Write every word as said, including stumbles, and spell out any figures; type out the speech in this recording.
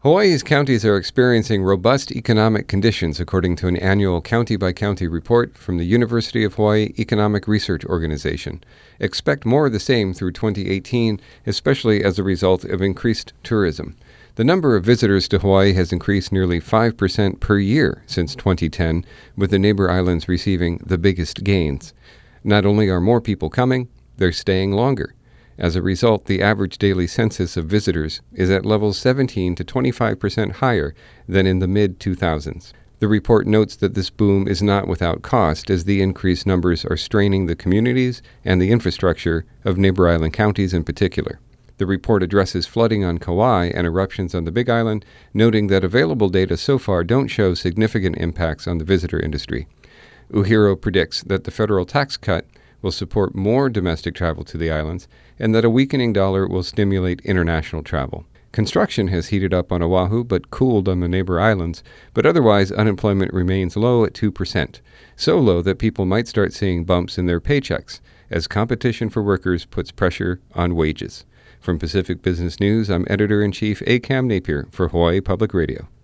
Hawaii's counties are experiencing robust economic conditions, according to an annual county-by-county report from the University of Hawaii Economic Research Organization. Expect more of the same through twenty eighteen, especially as a result of increased tourism. The number of visitors to Hawaii has increased nearly five percent per year since twenty ten, with the neighbor islands receiving the biggest gains. Not only are more people coming, they're staying longer. As a result, the average daily census of visitors is at levels seventeen to twenty-five percent higher than in the mid two thousands. The report notes that this boom is not without cost, as the increased numbers are straining the communities and the infrastructure of neighbor island counties in particular. The report addresses flooding on Kauai and eruptions on the Big Island, noting that available data so far don't show significant impacts on the visitor industry. Uhiro predicts that the federal tax cut will support more domestic travel to the islands, and that a weakening dollar will stimulate international travel. Construction has heated up on Oahu but cooled on the neighbor islands, but otherwise unemployment remains low at two percent, so low that people might start seeing bumps in their paychecks as competition for workers puts pressure on wages. From Pacific Business News, I'm Editor-in-Chief A. Cam Napier for Hawaii Public Radio.